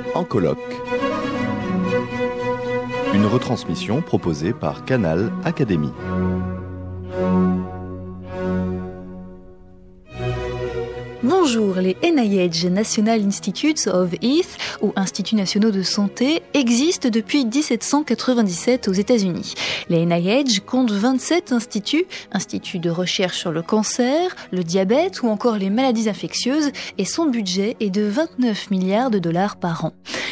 En colloque. Une retransmission proposée par Canal Académie. Bonjour, les NIH, National Institutes of Health, ou Instituts nationaux de santé, existent depuis 1797 aux États-Unis. Les NIH comptent 27 instituts de recherche sur le cancer, le diabète ou encore les maladies infectieuses, et son budget est de 29 milliards de dollars par an.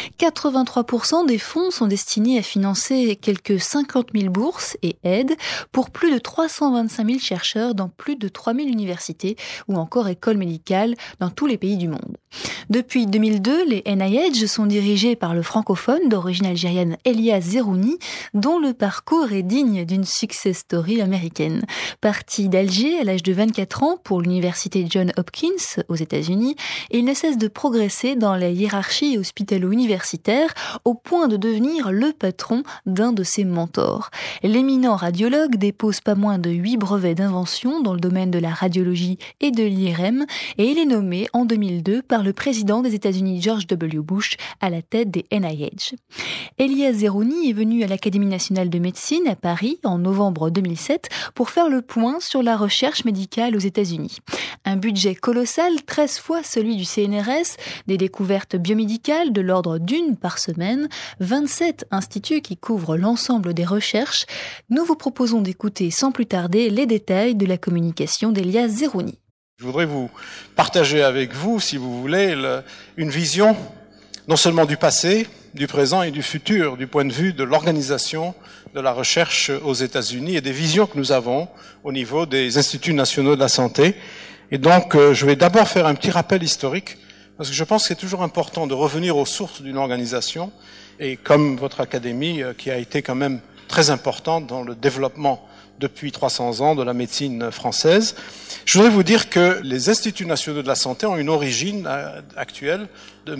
83% des fonds sont destinés à financer quelques 50 000 bourses et aides pour plus de 325 000 chercheurs dans plus de 3 000 universités ou encore écoles médicales dans tous les pays du monde. Depuis 2002, les NIH sont dirigés par le francophone d'origine algérienne Elias Zerrouni, dont le parcours est digne d'une success story américaine. Parti d'Alger à l'âge de 24 ans pour l'université Johns Hopkins aux États-Unis, il ne cesse de progresser dans la hiérarchie hospitalo-universitaire au point de devenir le patron d'un de ses mentors. L'éminent radiologue dépose pas moins de 8 brevets d'invention dans le domaine de la radiologie et de l'IRM, et il est nommé en 2002 par le président des États-Unis George W. Bush à la tête des NIH. Elias Zerrouni est venu à l'Académie nationale de médecine à Paris en novembre 2007 pour faire le point sur la recherche médicale aux États-Unis. Un budget colossal, 13 fois celui du CNRS, des découvertes biomédicales de l'ordre d'une par semaine, 27 instituts qui couvrent l'ensemble des recherches. Nous vous proposons d'écouter sans plus tarder les détails de la communication d'Elias Zerrouni. Je voudrais vous partager avec vous, si vous voulez, une vision non seulement du passé, du présent et du futur, du point de vue de l'organisation de la recherche aux États-Unis et des visions que nous avons au niveau des instituts nationaux de la santé. Et donc, je vais d'abord faire un petit rappel historique, parce que je pense que c'est toujours important de revenir aux sources d'une organisation, et comme votre académie, qui a été quand même très importante dans le développement depuis 300 ans de la médecine française. Je voudrais vous dire que les instituts nationaux de la santé ont une origine actuelle de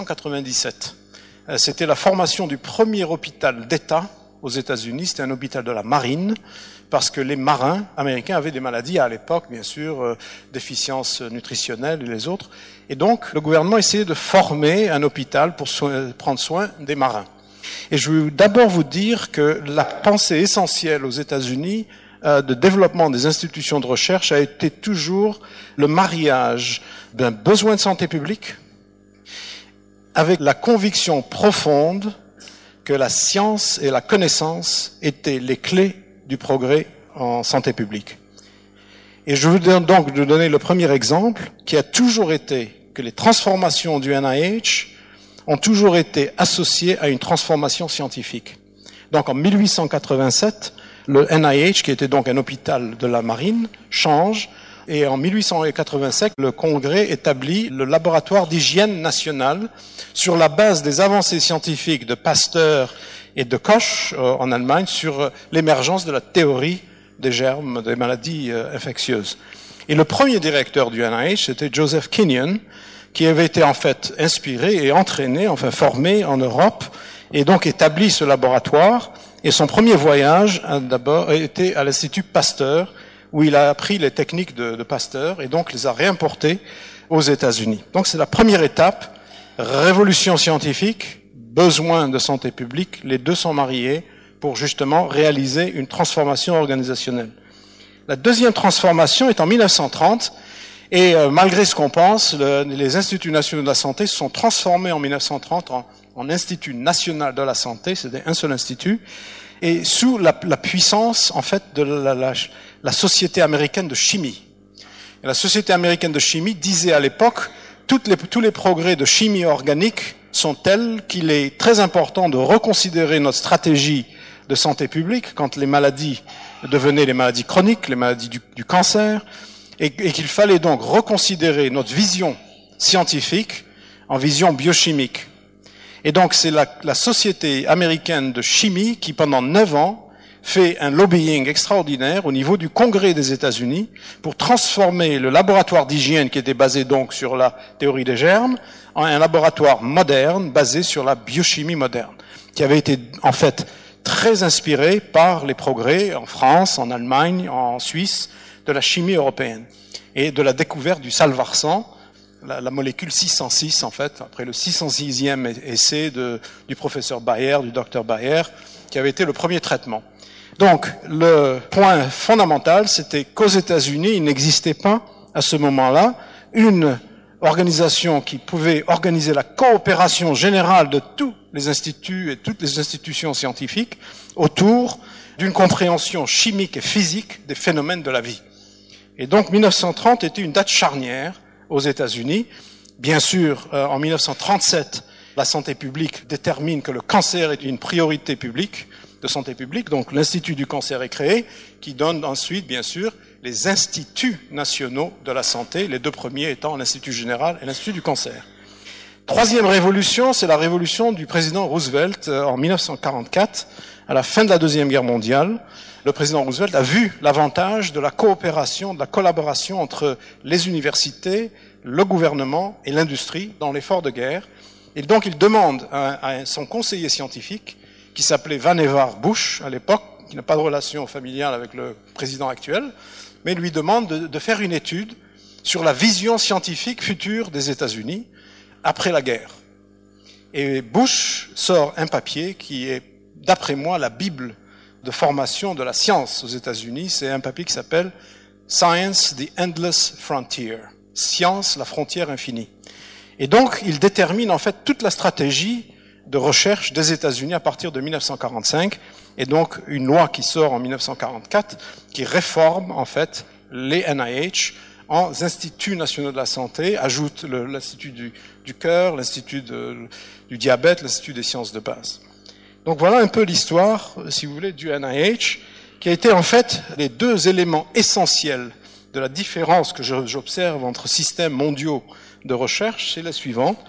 1797. C'était la formation du premier hôpital d'État aux États-Unis. C'était un hôpital de la marine, parce que les marins américains avaient des maladies à l'époque, bien sûr, déficiences nutritionnelles et les autres. Et donc, le gouvernement essayait de former un hôpital pour prendre soin des marins. Et je veux d'abord vous dire que la pensée essentielle aux États-Unis de développement des institutions de recherche a été toujours le mariage d'un besoin de santé publique avec la conviction profonde que la science et la connaissance étaient les clés du progrès en santé publique. Et je veux donc vous donner le premier exemple qui a toujours été que les transformations du NIH ont toujours été associés à une transformation scientifique. Donc en 1887, le NIH, qui était donc un hôpital de la marine, change, et en 1887, le Congrès établit le laboratoire d'hygiène nationale sur la base des avancées scientifiques de Pasteur et de Koch en Allemagne sur l'émergence de la théorie des germes, des maladies infectieuses. Et le premier directeur du NIH, c'était Joseph Kenyon, qui avait été en fait inspiré et entraîné, enfin formé en Europe, et donc établi ce laboratoire. Et son premier voyage a d'abord été à l'Institut Pasteur, où il a appris les techniques de Pasteur et donc les a réimportées aux États-Unis. Donc c'est la première étape, révolution scientifique, besoin de santé publique, les deux sont mariés pour justement réaliser une transformation organisationnelle. La deuxième transformation est en 1930, et malgré ce qu'on pense, les instituts nationaux de la santé se sont transformés en 1930 en Institut national de la santé, c'était un seul institut, et sous la puissance en fait de la Société américaine de chimie. Et la Société américaine de chimie disait à l'époque, tous les progrès de chimie organique sont tels qu'il est très important de reconsidérer notre stratégie de santé publique quand les maladies devenaient les maladies chroniques, les maladies du cancer, et qu'il fallait donc reconsidérer notre vision scientifique en vision biochimique. Et donc c'est la Société américaine de chimie qui, pendant 9 ans, fait un lobbying extraordinaire au niveau du Congrès des États-Unis pour transformer le laboratoire d'hygiène, qui était basé donc sur la théorie des germes, en un laboratoire moderne basé sur la biochimie moderne, qui avait été en fait très inspiré par les progrès en France, en Allemagne, en Suisse, de la chimie européenne et de la découverte du salvarsan la molécule 606 en fait, après le 606e essai du professeur Bayer, du docteur Bayer, qui avait été le premier traitement. Donc, le point fondamental, c'était qu'aux États-Unis, il n'existait pas, à ce moment-là, une organisation qui pouvait organiser la coopération générale de tous les instituts et toutes les institutions scientifiques autour d'une compréhension chimique et physique des phénomènes de la vie. Et donc, 1930 était une date charnière aux États-Unis. Bien sûr, en 1937, la santé publique détermine que le cancer est une priorité publique, de santé publique, donc l'Institut du cancer est créé, qui donne ensuite, bien sûr, les instituts nationaux de la santé, les deux premiers étant l'Institut général et l'Institut du cancer. Troisième révolution, c'est la révolution du président Roosevelt en 1944, à la fin de la Deuxième Guerre mondiale. Le président Roosevelt a vu l'avantage de la coopération, de la collaboration entre les universités, le gouvernement et l'industrie dans l'effort de guerre. Et donc il demande à son conseiller scientifique, qui s'appelait Vannevar Bush à l'époque, qui n'a pas de relation familiale avec le président actuel, mais lui demande de faire une étude sur la vision scientifique future des États-Unis après la guerre. Et Bush sort un papier qui est, d'après moi, la Bible de formation de la science aux États-Unis. C'est un papier qui s'appelle Science, the Endless Frontier. Science, la frontière infinie. Et donc, il détermine en fait toute la stratégie de recherche des États-Unis à partir de 1945, et donc une loi qui sort en 1944 qui réforme en fait les NIH en instituts nationaux de la santé, ajoute l'Institut du cœur, l'Institut du diabète, l'Institut des sciences de base. Donc voilà un peu l'histoire, si vous voulez, du NIH, qui a été en fait les deux éléments essentiels de la différence que j'observe entre systèmes mondiaux de recherche, c'est la suivante.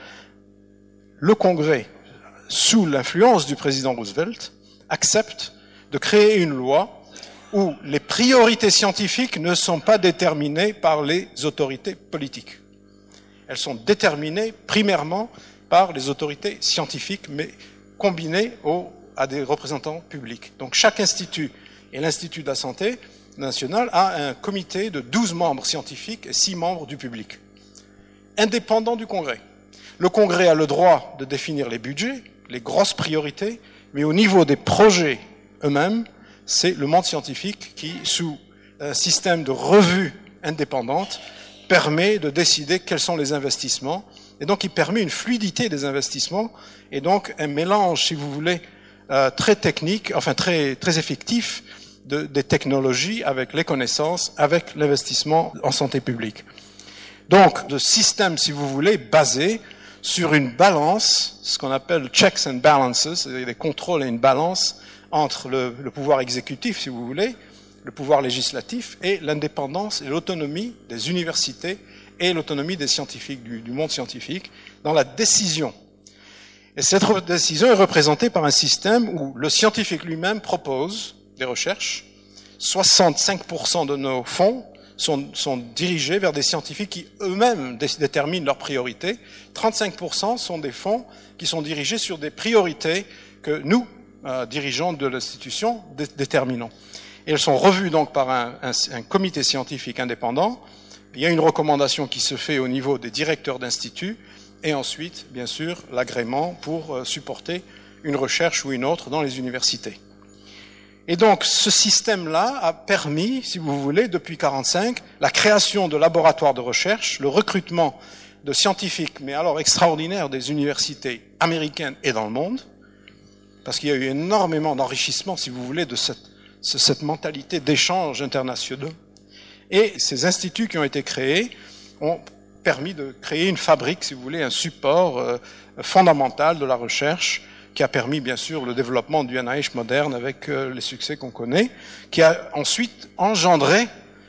Le Congrès, sous l'influence du président Roosevelt, accepte de créer une loi où les priorités scientifiques ne sont pas déterminées par les autorités politiques. Elles sont déterminées primairement par les autorités scientifiques, mais combinées à des représentants publics. Donc chaque institut, et l'Institut de la santé nationale, a un comité de 12 membres scientifiques et 6 membres du public, indépendants du Congrès. Le Congrès a le droit de définir les budgets, les grosses priorités, mais au niveau des projets eux-mêmes, c'est le monde scientifique qui, sous un système de revue indépendante, permet de décider quels sont les investissements, et donc il permet une fluidité des investissements, et donc un mélange, si vous voulez, très technique, enfin très effectif, des technologies avec les connaissances, avec l'investissement en santé publique. Donc, de système, si vous voulez, basé sur une balance, ce qu'on appelle checks and balances, c'est-à-dire des contrôles et une balance entre le pouvoir exécutif, si vous voulez, le pouvoir législatif et l'indépendance et l'autonomie des universités et l'autonomie des scientifiques, du monde scientifique, dans la décision. Et cette décision est représentée par un système où le scientifique lui-même propose des recherches. 65% de nos fonds sont dirigés vers des scientifiques qui eux-mêmes déterminent leurs priorités. 35% sont des fonds qui sont dirigés sur des priorités que nous, dirigeants de l'institution, déterminons. Et elles sont revues donc par un comité scientifique indépendant. Il y a une recommandation qui se fait au niveau des directeurs d'instituts et ensuite, bien sûr, l'agrément pour supporter une recherche ou une autre dans les universités. Et donc, ce système-là a permis, si vous voulez, depuis 1945, la création de laboratoires de recherche, le recrutement de scientifiques, mais alors extraordinaires, des universités américaines et dans le monde, parce qu'il y a eu énormément d'enrichissement, si vous voulez, de cette mentalité d'échange internationaux. Et ces instituts qui ont été créés ont permis de créer une fabrique, si vous voulez, un support fondamental de la recherche, qui a permis, bien sûr, le développement du NIH moderne avec les succès qu'on connaît, qui a ensuite engendré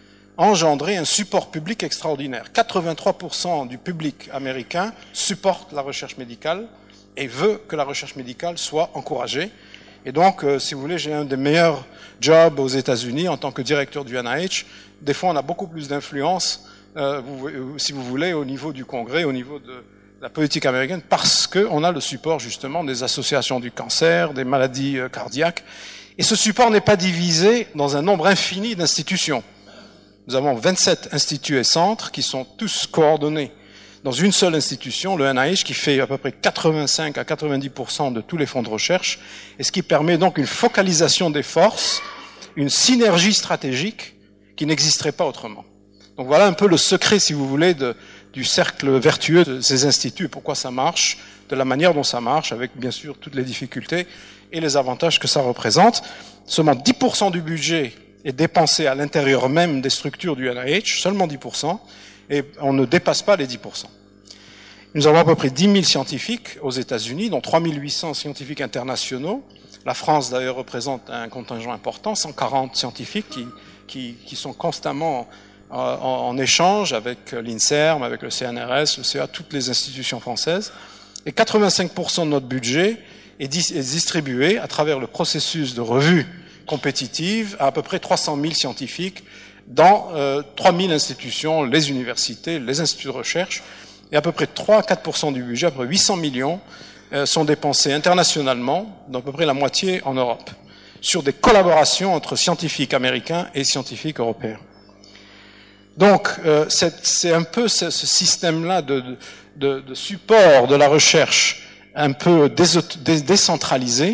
un support public extraordinaire. 83% du public américain supporte la recherche médicale et veut que la recherche médicale soit encouragée. Et donc, si vous voulez, j'ai un des meilleurs jobs aux États-Unis en tant que directeur du NIH. Des fois, on a beaucoup plus d'influence, si vous voulez, au niveau du Congrès, au niveau de la politique américaine, parce qu'on a le support justement des associations du cancer, des maladies cardiaques. Et ce support n'est pas divisé dans un nombre infini d'institutions. Nous avons 27 instituts et centres qui sont tous coordonnés dans une seule institution, le NIH, qui fait à peu près 85 à 90% de tous les fonds de recherche, et ce qui permet donc une focalisation des forces, une synergie stratégique qui n'existerait pas autrement. Donc voilà un peu le secret, si vous voulez, du cercle vertueux de ces instituts, pourquoi ça marche, de la manière dont ça marche, avec bien sûr toutes les difficultés et les avantages que ça représente. Seulement 10% du budget est dépensé à l'intérieur même des structures du NIH, seulement 10%, et on ne dépasse pas les 10%. Nous avons à peu près 10 000 scientifiques aux États-Unis, dont 3 800 scientifiques internationaux. La France, d'ailleurs, représente un contingent important, 140 scientifiques qui sont constamment en échange avec l'INSERM, avec le CNRS, le CA, toutes les institutions françaises. Et 85% de notre budget est distribué à travers le processus de revue compétitive à peu près 300 000 scientifiques dans 3 000 institutions, les universités, les instituts de recherche, et à peu près 3 à 4% du budget, à peu près 800 millions, sont dépensés internationalement, d'à peu près la moitié en Europe, sur des collaborations entre scientifiques américains et scientifiques européens. Donc, c'est un peu ce système-là de support de la recherche un peu décentralisé,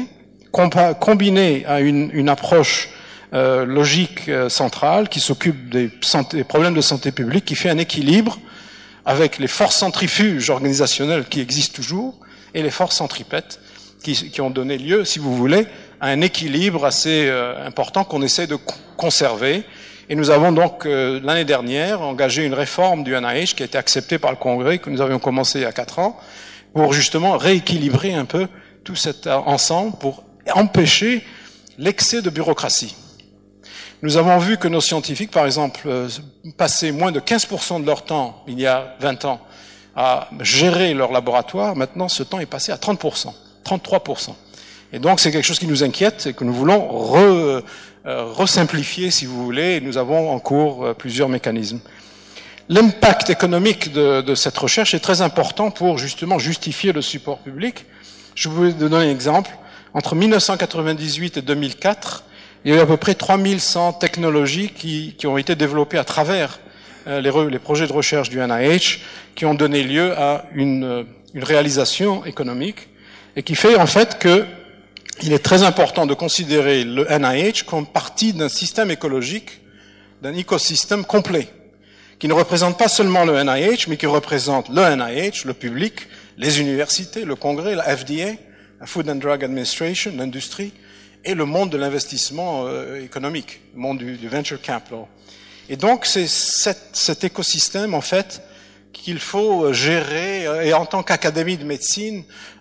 combiné à une approche logique centrale qui s'occupe des problèmes de santé publique, qui fait un équilibre avec les forces centrifuges organisationnelles qui existent toujours et les forces centripètes qui ont donné lieu, si vous voulez, à un équilibre assez important qu'on essaie de conserver. Et nous avons donc, l'année dernière, engagé une réforme du NIH qui a été acceptée par le Congrès, que nous avions commencé il y a 4 ans, pour justement rééquilibrer un peu tout cet ensemble, pour empêcher l'excès de bureaucratie. Nous avons vu que nos scientifiques, par exemple, passaient moins de 15% de leur temps, il y a 20 ans, à gérer leur laboratoire. Maintenant, ce temps est passé à 30%, 33%. Et donc, c'est quelque chose qui nous inquiète et que nous voulons resimplifier, si vous voulez, et nous avons en cours plusieurs mécanismes. L'impact économique de cette recherche est très important pour justement justifier le support public. Je vais vous donner un exemple. Entre 1998 et 2004, il y a eu à peu près 3100 technologies qui ont été développées à travers les projets de recherche du NIH, qui ont donné lieu à une réalisation économique, et qui fait en fait que il est très important de considérer le NIH comme partie d'un système écologique, d'un écosystème complet, qui ne représente pas seulement le NIH, mais qui représente le NIH, le public, les universités, le Congrès, la FDA, la Food and Drug Administration, l'industrie, et le monde de l'investissement économique, le monde du venture capital. Et donc, c'est cet écosystème, en fait, qu'il faut gérer, et en tant qu'académie de médecine,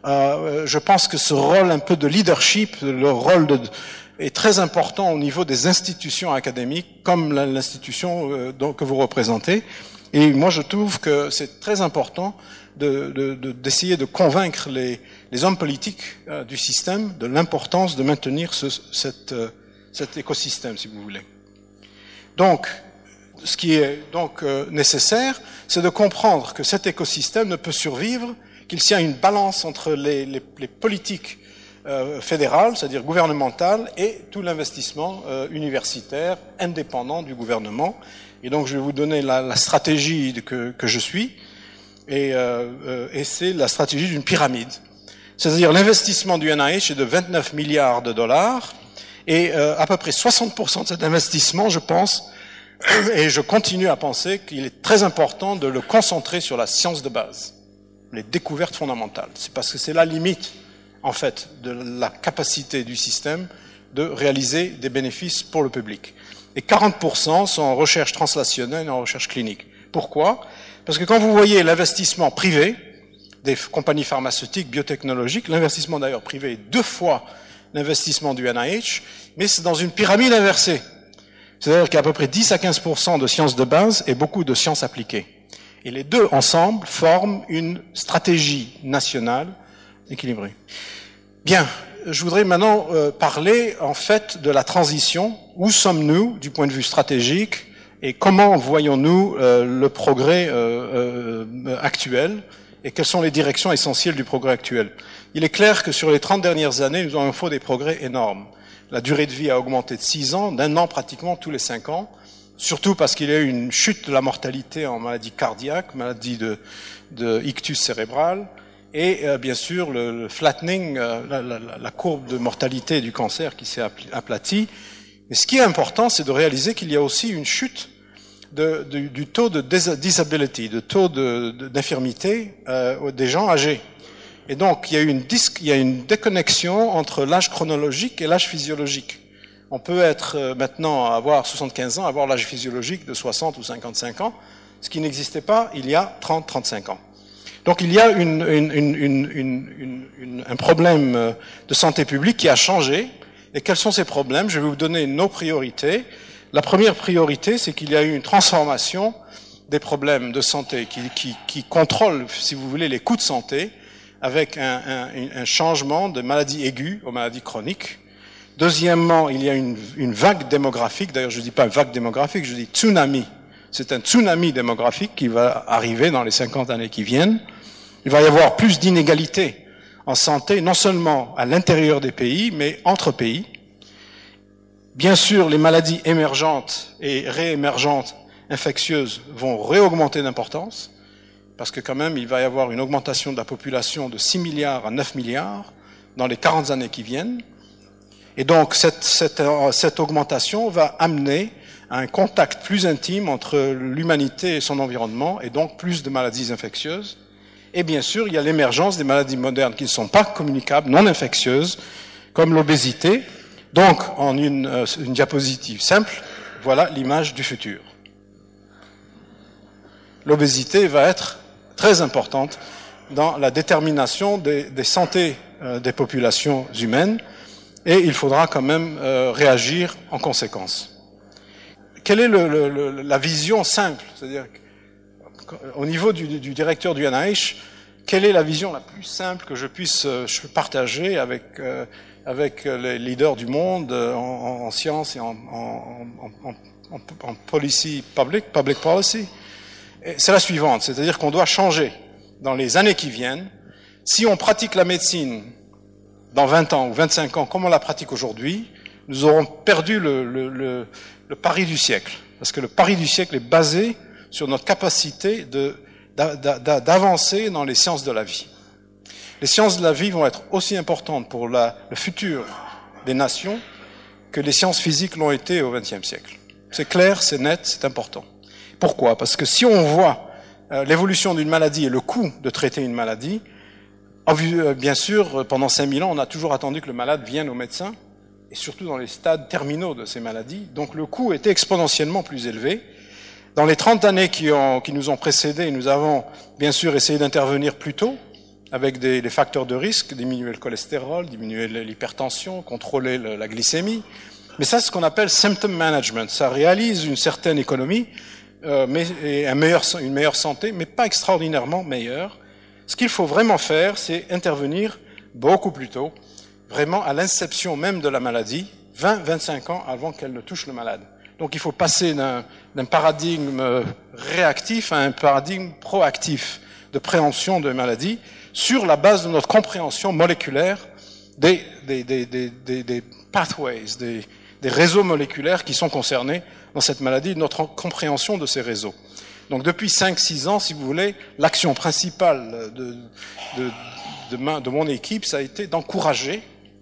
je pense que ce rôle un peu de leadership, le rôle est très important au niveau des institutions académiques, comme l'institution que vous représentez. Et moi, je trouve que c'est très important d'essayer de convaincre les hommes politiques du système de l'importance de maintenir cet écosystème, si vous voulez. Donc, ce qui est donc nécessaire, c'est de comprendre que cet écosystème ne peut survivre qu'il y a une balance entre les politiques fédérales, c'est-à-dire gouvernementales, et tout l'investissement universitaire indépendant du gouvernement. Et donc, je vais vous donner la stratégie que je suis, et c'est la stratégie d'une pyramide. C'est-à-dire l'investissement du NIH est de 29 milliards de dollars, et à peu près 60% de cet investissement, je pense, et je continue à penser qu'il est très important de le concentrer sur la science de base, les découvertes fondamentales. C'est parce que c'est la limite, en fait, de la capacité du système de réaliser des bénéfices pour le public. Et 40% sont en recherche translationnelle et en recherche clinique. Pourquoi? Parce que quand vous voyez l'investissement privé des compagnies pharmaceutiques, biotechnologiques, l'investissement d'ailleurs privé est 2 fois l'investissement du NIH, mais c'est dans une pyramide inversée. C'est-à-dire qu'il y a à peu près 10 à 15% de sciences de base et beaucoup de sciences appliquées. Et les deux ensemble forment une stratégie nationale équilibrée. Bien, je voudrais maintenant parler en fait de la transition. Où sommes-nous du point de vue stratégique et comment voyons-nous le progrès actuel et quelles sont les directions essentielles du progrès actuel? Il est clair que sur les 30 dernières années, nous avons fait des progrès énormes. La durée de vie a augmenté de 6 ans, d'1 an pratiquement tous les 5 ans. surtout parce qu'il y a eu une chute de la mortalité en maladie cardiaque, maladie de ictus cérébral, et bien sûr le flattening, la courbe de mortalité du cancer qui s'est aplatie. Mais ce qui est important, c'est de réaliser qu'il y a aussi une chute du taux de disability, de taux d'infirmité des gens âgés. Et donc, il y a une déconnexion entre l'âge chronologique et l'âge physiologique. On peut être maintenant avoir 75 ans, avoir l'âge physiologique de 60 ou 55 ans, ce qui n'existait pas il y a 30-35 ans. Donc il y a un problème de santé publique qui a changé. Et quels sont ces problèmes? Je vais vous donner nos priorités. La première priorité, c'est qu'il y a eu une transformation des problèmes de santé qui contrôle, si vous voulez, les coûts de santé, avec un changement de maladies aiguës aux maladies chroniques. Deuxièmement, il y a une vague démographique. D'ailleurs, je ne dis pas vague démographique, je dis tsunami. C'est un tsunami démographique qui va arriver dans les 50 années qui viennent. Il va y avoir plus d'inégalités en santé, non seulement à l'intérieur des pays, mais entre pays. Bien sûr, les maladies émergentes et réémergentes infectieuses vont réaugmenter d'importance, parce que quand même, il va y avoir une augmentation de la population de 6 milliards à 9 milliards dans les 40 années qui viennent. Et donc, cette augmentation va amener à un contact plus intime entre l'humanité et son environnement, et donc plus de maladies infectieuses. Et bien sûr, il y a l'émergence des maladies modernes qui ne sont pas communicables, non infectieuses, comme l'obésité. Donc, en une diapositive simple, voilà l'image du futur. L'obésité va être très importante dans la détermination des santé des populations humaines, et il faudra quand même réagir en conséquence. Quelle est la vision simple? C'est-à-dire, au niveau du directeur du NIH, quelle est la vision la plus simple que je puisse partager avec les leaders du monde en sciences et en policy public policy? C'est la suivante, c'est-à-dire qu'on doit changer dans les années qui viennent. Si on pratique la médecine dans 20 ans ou 25 ans comme on la pratique aujourd'hui, nous aurons perdu le pari du siècle. Parce que le pari du siècle est basé sur notre capacité d'avancer dans les sciences de la vie. Les sciences de la vie vont être aussi importantes pour le futur des nations que les sciences physiques l'ont été au XXe siècle. C'est clair, c'est net, c'est important. Pourquoi? Parce que si on voit l'évolution d'une maladie et le coût de traiter une maladie, bien sûr, pendant 5000 ans, on a toujours attendu que le malade vienne au médecin, et surtout dans les stades terminaux de ces maladies. Donc le coût était exponentiellement plus élevé. Dans les 30 années qui nous ont précédés, nous avons bien sûr essayé d'intervenir plus tôt, avec les facteurs de risque, diminuer le cholestérol, diminuer l'hypertension, contrôler la glycémie. Mais ça, c'est ce qu'on appelle symptom management. Ça réalise une certaine économie, et une meilleure santé, mais pas extraordinairement meilleure. Ce qu'il faut vraiment faire, c'est intervenir beaucoup plus tôt, vraiment à l'inception même de la maladie, 20-25 ans avant qu'elle ne touche le malade. Donc il faut passer d'un paradigme réactif à un paradigme proactif de prévention de maladies sur la base de notre compréhension moléculaire des pathways, des réseaux moléculaires qui sont concernés dans cette maladie, notre compréhension de ces réseaux. Donc depuis 5-6 ans, si vous voulez, l'action principale de mon équipe, ça a été d'encourager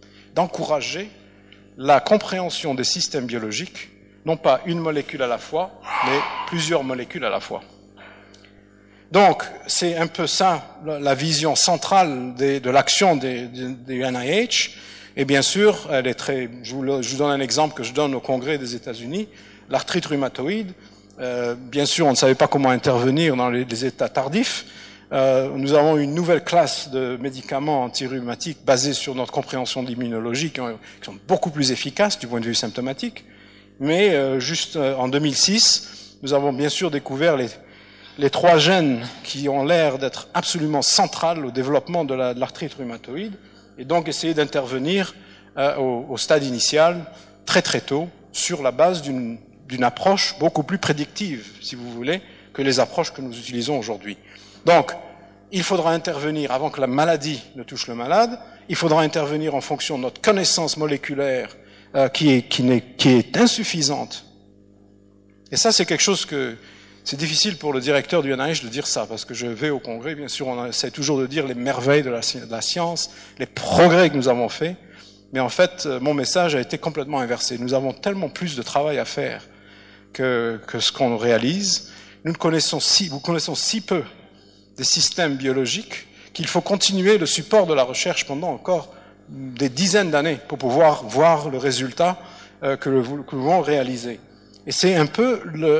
la compréhension des systèmes biologiques, non pas une molécule à la fois, mais plusieurs molécules à la fois. Donc, c'est un peu ça, la vision centrale de l'action des NIH. Et bien sûr, elle est je vous donne un exemple que je donne au Congrès des États-Unis, l'arthrite rhumatoïde. Bien sûr, on ne savait pas comment intervenir dans les états tardifs. Nous avons une nouvelle classe de médicaments antirhumatiques basés sur notre compréhension de l'immunologie qui sont beaucoup plus efficaces du point de vue symptomatique. Mais juste en 2006, nous avons bien sûr découvert les 3 gènes qui ont l'air d'être absolument centrales au développement de l'arthrite rhumatoïde, et donc essayer d'intervenir au stade initial très très tôt sur la base d'une approche beaucoup plus prédictive, si vous voulez, que les approches que nous utilisons aujourd'hui. Donc, il faudra intervenir avant que la maladie ne touche le malade, il faudra intervenir en fonction de notre connaissance moléculaire qui est insuffisante. Et ça, c'est quelque chose que c'est difficile pour le directeur du NIH de dire ça, parce que je vais au congrès, bien sûr, on essaie toujours de dire les merveilles de la science, les progrès que nous avons faits, mais en fait, mon message a été complètement inversé. Nous avons tellement plus de travail à faire que ce qu'on réalise. Vous connaissons si peu des systèmes biologiques qu'il faut continuer le support de la recherche pendant encore des dizaines d'années pour pouvoir voir le résultat que nous voulons réaliser. Et c'est un peu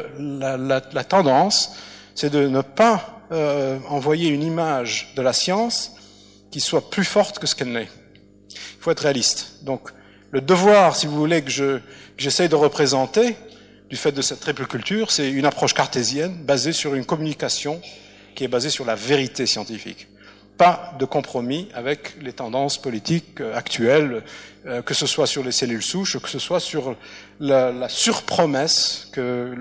la tendance, c'est de ne pas envoyer une image de la science qui soit plus forte que ce qu'elle n'est. Il faut être réaliste. Donc, le devoir, si vous voulez, que j'essaye de représenter, du fait de cette triple culture, c'est une approche cartésienne basée sur une communication qui est basée sur la vérité scientifique. Pas de compromis avec les tendances politiques actuelles, que ce soit sur les cellules souches, que ce soit sur la surpromesse que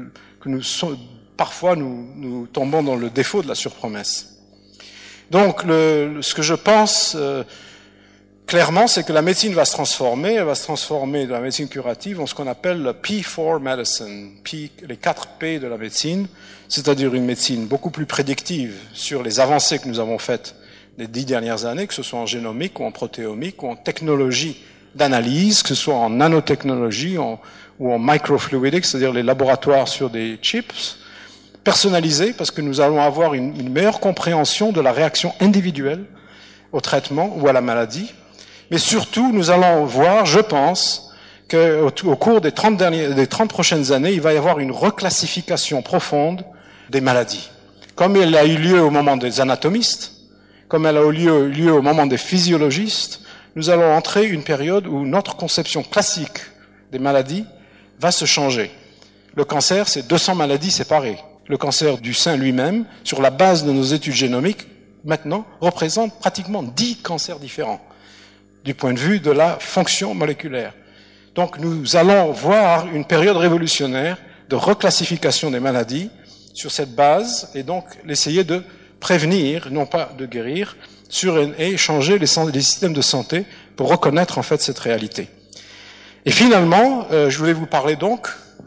parfois nous tombons dans le défaut de la surpromesse. Donc, ce que je pense clairement, c'est que la médecine va se transformer. Elle va se transformer de la médecine curative en ce qu'on appelle le P4 medicine, les 4 P de la médecine, c'est-à-dire une médecine beaucoup plus prédictive sur les avancées que nous avons faites les 10 dernières années, que ce soit en génomique ou en protéomique ou en technologie d'analyse, que ce soit en nanotechnologie ou en microfluidics, c'est-à-dire les laboratoires sur des chips, personnalisés, parce que nous allons avoir une meilleure compréhension de la réaction individuelle au traitement ou à la maladie. Mais surtout, nous allons voir, je pense, qu'au cours des 30 prochaines années, il va y avoir une reclassification profonde des maladies. Comme elle a eu lieu au moment des anatomistes, comme elle a eu lieu au moment des physiologistes, nous allons entrer une période où notre conception classique des maladies va se changer. Le cancer, c'est 200 maladies séparées. Le cancer du sein lui-même, sur la base de nos études génomiques, maintenant, représente pratiquement 10 cancers différents du point de vue de la fonction moléculaire. Donc nous allons voir une période révolutionnaire de reclassification des maladies sur cette base et donc essayer de prévenir, non pas de guérir, et changer les systèmes de santé pour reconnaître en fait cette réalité. Et finalement, je voulais vous parler donc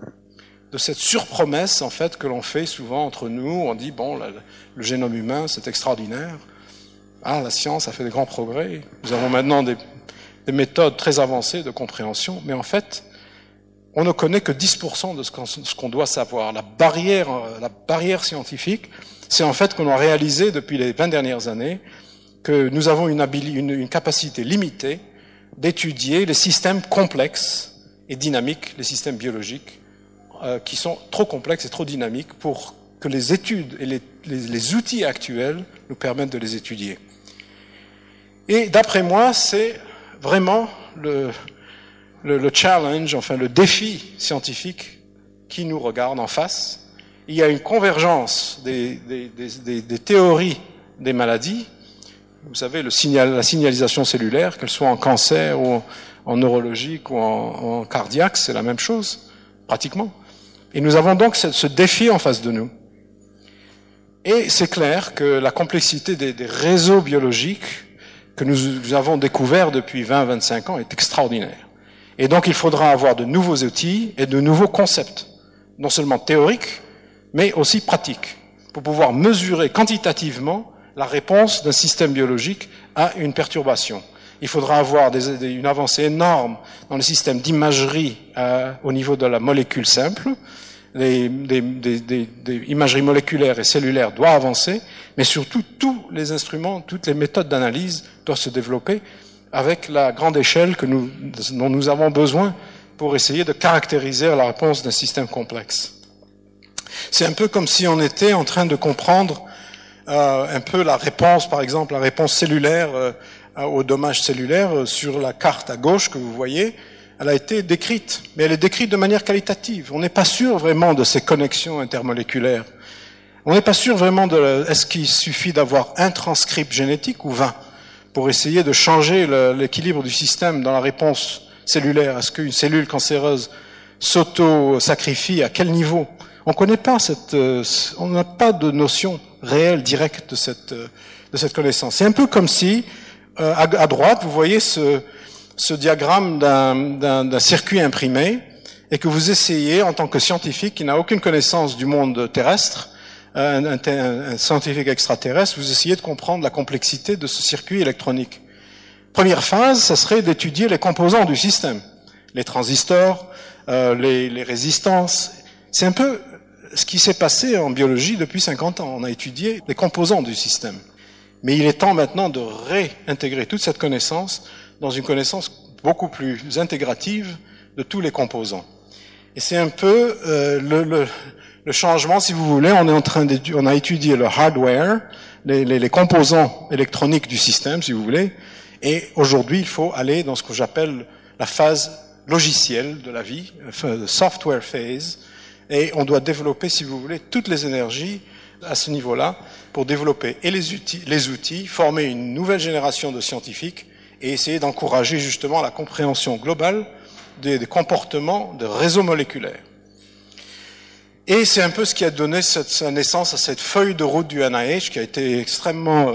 de cette surpromesse en fait que l'on fait souvent entre nous. On dit bon, le génome humain c'est extraordinaire. Ah, la science a fait des grands progrès. Nous avons maintenant des méthodes très avancées de compréhension, mais en fait, on ne connaît que 10% de ce qu'on doit savoir. La barrière scientifique, c'est en fait qu'on a réalisé depuis les 20 dernières années que nous avons une capacité limitée d'étudier les systèmes complexes et dynamiques, les systèmes biologiques, qui sont trop complexes et trop dynamiques pour que les études et les outils actuels nous permettent de les étudier. Et d'après moi, c'est vraiment le challenge, enfin le défi scientifique qui nous regarde en face. Il y a une convergence des théories des maladies. Vous savez, la signalisation cellulaire, qu'elle soit en cancer ou en neurologique ou en cardiaque, c'est la même chose, pratiquement. Et nous avons donc ce défi en face de nous. Et c'est clair que la complexité des réseaux biologiques que nous avons découverts depuis 20-25 ans est extraordinaire. Et donc il faudra avoir de nouveaux outils et de nouveaux concepts, non seulement théoriques, mais aussi pratiques, pour pouvoir mesurer quantitativement la réponse d'un système biologique à une perturbation. Il faudra avoir une avancée énorme dans le système d'imagerie au niveau de la molécule simple. Des imageries moléculaires et cellulaires doivent avancer, mais surtout tous les instruments, toutes les méthodes d'analyse doivent se développer avec la grande échelle dont nous avons besoin pour essayer de caractériser la réponse d'un système complexe. C'est un peu comme si on était en train de comprendre un peu la réponse, par exemple, la réponse cellulaire aux dommages cellulaires sur la carte à gauche que vous voyez. Elle a été décrite, mais elle est décrite de manière qualitative. On n'est pas sûr vraiment de ces connexions intermoléculaires. On n'est pas sûr vraiment est-ce qu'il suffit d'avoir un transcript génétique ou 20 pour essayer de changer l'équilibre du système dans la réponse cellulaire. Est-ce qu'une cellule cancéreuse s'auto-sacrifie à quel niveau? On connaît pas on n'a pas de notion réelle, directe de cette connaissance. C'est un peu comme si, à droite, vous voyez ce diagramme d'un circuit imprimé, et que vous essayez, en tant que scientifique qui n'a aucune connaissance du monde terrestre, un scientifique extraterrestre, vous essayez de comprendre la complexité de ce circuit électronique. Première phase, ça serait d'étudier les composants du système, les transistors, les résistances. C'est un peu ce qui s'est passé en biologie depuis 50 ans. On a étudié les composants du système. Mais il est temps maintenant de réintégrer toute cette connaissance dans une connaissance beaucoup plus intégrative de tous les composants. Et c'est un peu le changement, si vous voulez. On a étudié le hardware, les composants électroniques du système, si vous voulez. Et aujourd'hui, il faut aller dans ce que j'appelle la phase logicielle de la vie, the software phase. Et on doit développer, si vous voulez, toutes les énergies à ce niveau-là pour développer et les outils, former une nouvelle génération de scientifiques et essayer d'encourager justement la compréhension globale des comportements de réseaux moléculaires. Et c'est un peu ce qui a donné sa naissance à cette feuille de route du NIH qui a été extrêmement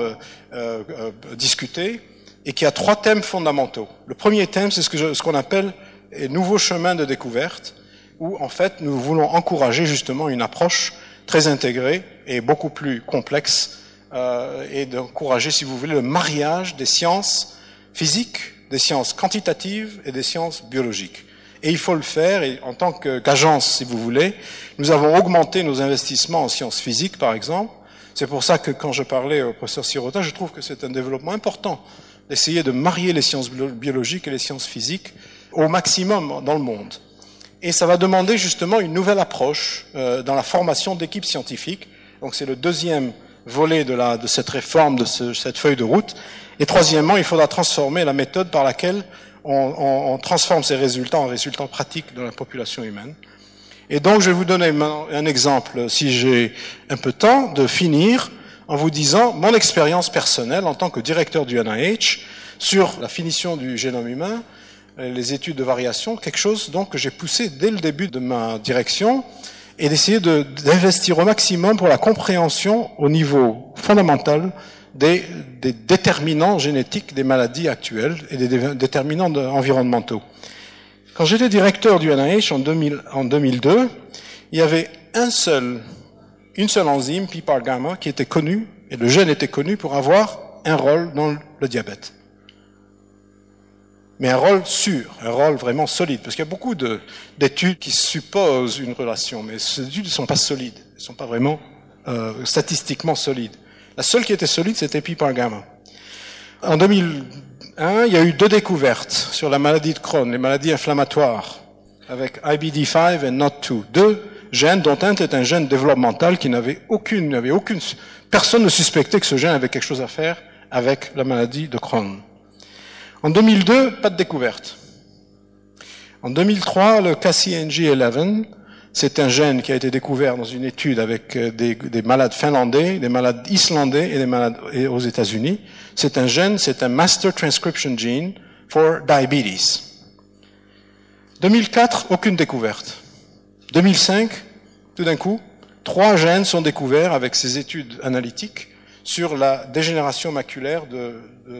discutée et qui a 3 thèmes fondamentaux. Le premier thème, c'est ce qu'on appelle les nouveaux chemins de découverte, où en fait nous voulons encourager justement une approche très intégrée et beaucoup plus complexe et d'encourager, si vous voulez, le mariage des sciences physiques, des sciences quantitatives et des sciences biologiques. Et il faut le faire, et en tant qu'agence, si vous voulez, nous avons augmenté nos investissements en sciences physiques, par exemple. C'est pour ça que quand je parlais au professeur Sirota, je trouve que c'est un développement important d'essayer de marier les sciences biologiques et les sciences physiques au maximum dans le monde. Et ça va demander justement une nouvelle approche dans la formation d'équipes scientifiques. Donc c'est le deuxième volet de cette réforme, de cette feuille de route. Et troisièmement, il faudra transformer la méthode par laquelle on transforme ces résultats en résultats pratiques dans la population humaine. Et donc je vais vous donner un exemple, si j'ai un peu de temps, de finir en vous disant mon expérience personnelle en tant que directeur du NIH sur la finition du génome humain, les études de variation, quelque chose donc que j'ai poussé dès le début de ma direction, et d'essayer d'investir au maximum pour la compréhension au niveau fondamental des déterminants génétiques des maladies actuelles et des déterminants environnementaux. Quand j'étais directeur du NIH en 2002, il y avait une seule enzyme, PPAR gamma, qui était connue, et le gène était connu pour avoir un rôle dans le diabète. Mais un rôle sûr, un rôle vraiment solide, parce qu'il y a beaucoup d'études qui supposent une relation, mais ces études ne sont pas solides, elles ne sont pas vraiment statistiquement solides. La seule qui était solide, c'était PPAR gamma. En 2001, il y a eu 2 découvertes sur la maladie de Crohn, les maladies inflammatoires, avec IBD5 et NOT2. 2 gènes, dont un était un gène développemental qui personne ne suspectait que ce gène avait quelque chose à faire avec la maladie de Crohn. En 2002, pas de découverte. En 2003, le KCNG11, c'est un gène qui a été découvert dans une étude avec des malades finlandais, des malades islandais et des malades aux États-Unis. C'est un gène, c'est un master transcription gene for diabetes. 2004, aucune découverte. 2005, tout d'un coup, 3 gènes sont découverts avec ces études analytiques sur la dégénération maculaire de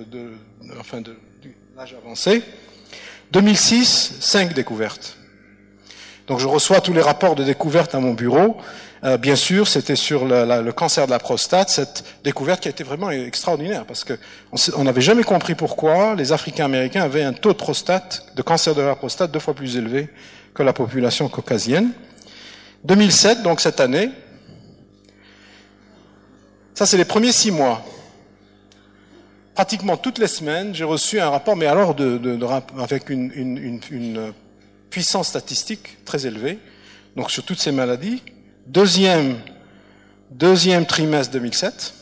l'âge avancé. 2006, 5 découvertes. Donc je reçois tous les rapports de découverte à mon bureau. Bien sûr, c'était sur le cancer de la prostate, cette découverte qui a été vraiment extraordinaire, parce que on n'avait jamais compris pourquoi les Africains-Américains avaient un taux de cancer de la prostate 2 fois plus élevé que la population caucasienne. 2007, donc cette année, ça c'est les premiers 6 mois. Pratiquement toutes les semaines, j'ai reçu un rapport, mais alors avec une puissance statistique très élevée, donc sur toutes ces maladies. Deuxième trimestre 2007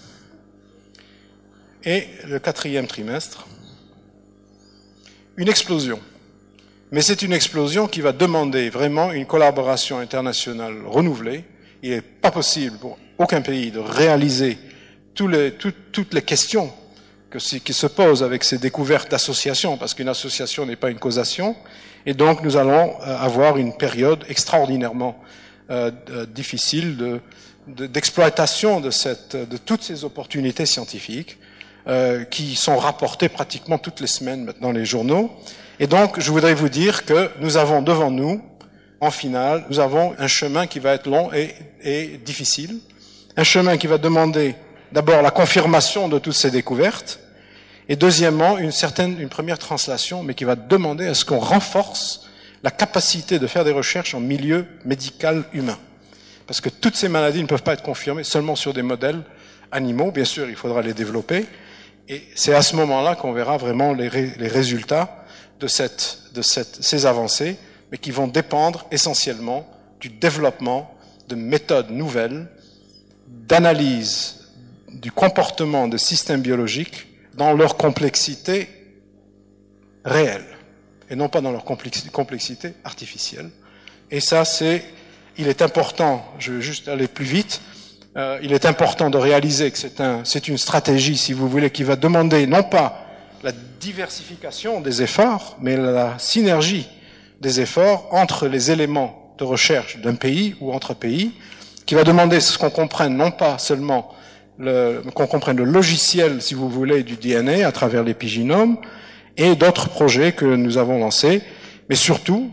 et le 4e trimestre, une explosion. Mais c'est une explosion qui va demander vraiment une collaboration internationale renouvelée. Il n'est pas possible pour aucun pays de réaliser toutes les questions qui se posent avec ces découvertes d'associations, parce qu'une association n'est pas une causation. Et donc nous allons avoir une période extraordinairement difficile d'exploitation de toutes ces opportunités scientifiques qui sont rapportées pratiquement toutes les semaines maintenant dans les journaux. Et donc je voudrais vous dire que nous avons devant nous en finale, nous avons un chemin qui va être long et difficile. Un chemin qui va demander d'abord la confirmation de toutes ces découvertes, et deuxièmement, une première translation, mais qui va demander à ce qu'on renforce la capacité de faire des recherches en milieu médical humain. Parce que toutes ces maladies ne peuvent pas être confirmées seulement sur des modèles animaux. Bien sûr, il faudra les développer. Et c'est à ce moment-là qu'on verra vraiment les résultats de ces avancées, mais qui vont dépendre essentiellement du développement de méthodes nouvelles d'analyse du comportement de systèmes biologiques dans leur complexité réelle, et non pas dans leur complexité artificielle. Et ça, il est important, je vais juste aller plus vite, il est important de réaliser que c'est une stratégie, si vous voulez, qui va demander non pas la diversification des efforts, mais la synergie des efforts entre les éléments de recherche d'un pays ou entre pays, qui va demander ce qu'on comprenne non pas seulement qu'on comprenne le logiciel, si vous voulez, du DNA à travers l'épigénome, et d'autres projets que nous avons lancés, mais surtout,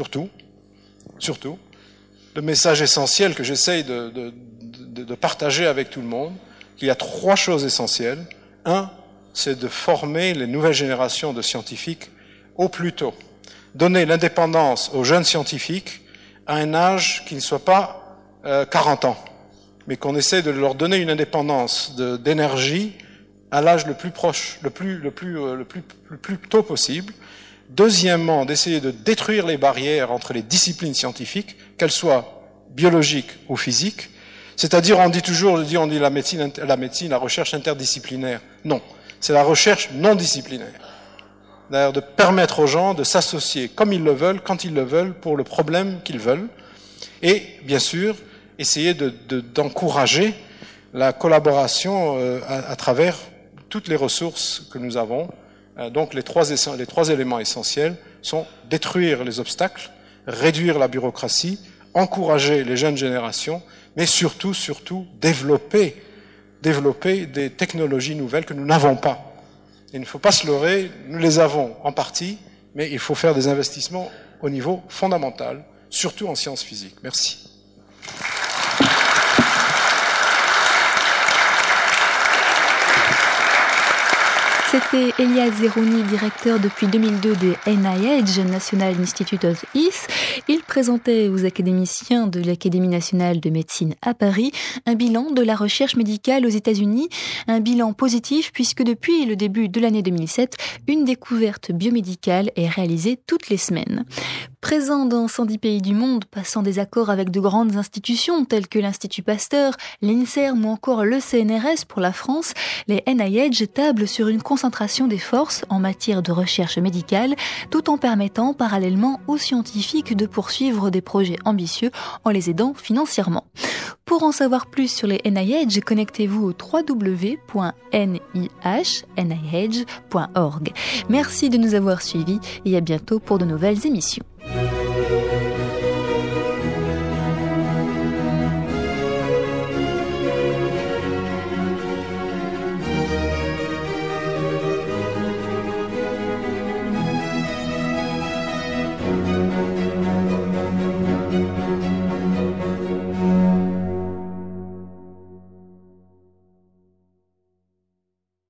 le message essentiel que j'essaye de partager avec tout le monde, qu'il y a 3 choses essentielles. 1, c'est de former les nouvelles générations de scientifiques au plus tôt. Donner l'indépendance aux jeunes scientifiques à un âge qui ne soit pas 40 ans, mais qu'on essaie de leur donner une indépendance d'énergie à l'âge le plus proche, le plus tôt possible. Deuxièmement, d'essayer de détruire les barrières entre les disciplines scientifiques, qu'elles soient biologiques ou physiques. C'est-à-dire, on dit la médecine, la recherche interdisciplinaire. Non, c'est la recherche non disciplinaire. D'ailleurs, de permettre aux gens de s'associer comme ils le veulent, quand ils le veulent, pour le problème qu'ils veulent. Et, bien sûr, essayer d'encourager la collaboration à travers toutes les ressources que nous avons. Donc les trois éléments essentiels sont détruire les obstacles, réduire la bureaucratie, encourager les jeunes générations, mais surtout développer des technologies nouvelles que nous n'avons pas. Il ne faut pas se leurrer, nous les avons en partie, mais il faut faire des investissements au niveau fondamental, surtout en sciences physiques. Merci. C'était Elias Zerrouni, directeur depuis 2002 de NIH, National Institute of Health. Il présentait aux académiciens de l'Académie nationale de médecine à Paris un bilan de la recherche médicale aux États-Unis, un bilan positif puisque depuis le début de l'année 2007, une découverte biomédicale est réalisée toutes les semaines. Présent dans 110 pays du monde, passant des accords avec de grandes institutions telles que l'Institut Pasteur, l'INSERM ou encore le CNRS pour la France, les NIH tablent sur une concentration des forces en matière de recherche médicale, tout en permettant parallèlement aux scientifiques de poursuivre des projets ambitieux en les aidant financièrement. Pour en savoir plus sur les NIH, connectez-vous au www.nih.org. Merci de nous avoir suivis et à bientôt pour de nouvelles émissions.